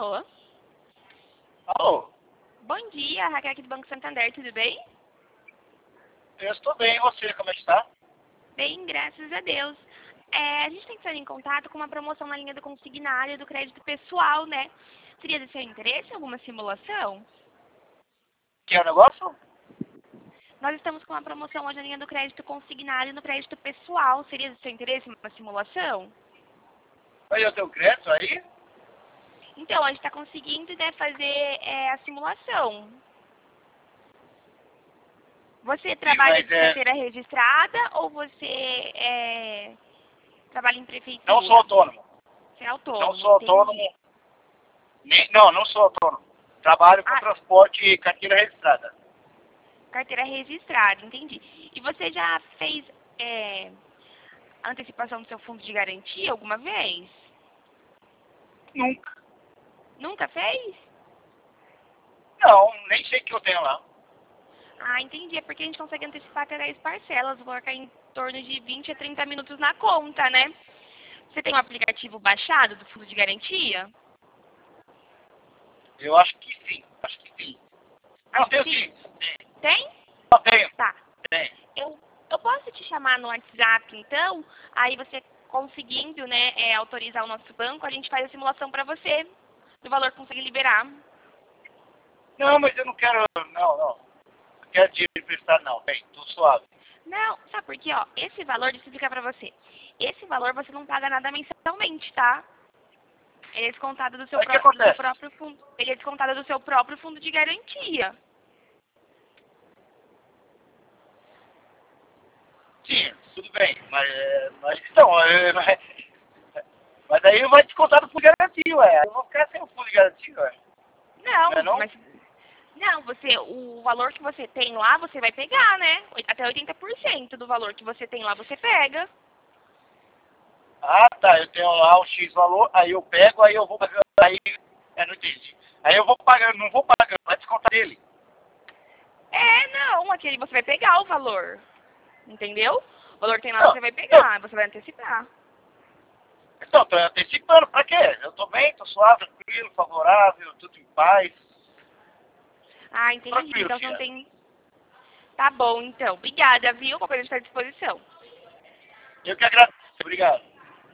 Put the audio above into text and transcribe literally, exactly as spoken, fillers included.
Alô? Alô? Bom dia, Raquel aqui do Banco Santander, tudo bem? Eu estou bem, e você, como é que está? Bem, graças a Deus. É, a gente está entrando em contato com uma promoção na linha do consignário do crédito pessoal, né? Seria do seu interesse alguma simulação? Que é o negócio? Nós estamos com uma promoção hoje na linha do crédito consignário no crédito pessoal. Seria do seu interesse uma simulação? Aí eu tenho crédito aí? Então, a gente está conseguindo, né, fazer é, a simulação. Você Sim, trabalha mas de é... carteira registrada ou você é, trabalha em Não sou prefeitura? autônomo. Você é Não autônomo, sou autônomo. entendi. Nem... Não, não sou autônomo. Trabalho com Ah, transporte e carteira registrada. carteira registrada, entendi. E você já fez é, antecipação do seu fundo de garantia alguma vez? Nunca. Nunca fez? Não, nem sei o que eu tenho lá. Ah, entendi. É porque a gente consegue antecipar até dez parcelas. Vou colocar em torno de vinte a trinta minutos na conta, né? Você tem um aplicativo baixado do fundo de garantia? Eu acho que sim, acho que sim. Não, Acho que tenho sim. sim. Tem. Tem? Não, tenho. Tá. Tem. Eu, eu posso te chamar no WhatsApp, então? Aí você conseguindo, né, é, autorizar o nosso banco, a gente faz a simulação pra você do valor que consegue liberar. Não, mas eu não quero... Não, não. Não quero dinheiro emprestado, não. Bem, tô suave. Não, sabe por quê? Ó, esse valor, deixa eu explicar pra você. Esse valor você não paga nada mensalmente, tá? Ele é descontado do seu, Aí o que pró- do seu acontece? próprio fundo. Ele é descontado do seu próprio fundo de garantia. Sim, tudo bem, mas, é, mas então, é, mas, mas aí vai descontar do fundo de garantia, ué. Eu vou ficar sem o fundo de garantia, ué. Não é Não, não? mas não, você, o valor que você tem lá, você vai pegar, né? Até oitenta por cento do valor que você tem lá, você pega. Ah, tá, eu tenho lá o X valor, aí eu pego, aí eu vou pagando, aí, é, não entendi. Aí eu vou pagando, não vou pagando, vai descontar dele. É, não, aquele você vai pegar o valor. Entendeu? O valor que tem lá Não, você vai não, pegar, você vai antecipar. então, tô antecipando, pra quê? Eu tô bem, tô suave, tranquilo, favorável, tudo em paz. Ah, entendi. Tranquilo, Então você não filha. tem. Tá bom, então. Obrigada, viu? Qualquer coisa está à disposição. Eu que agradeço, obrigado.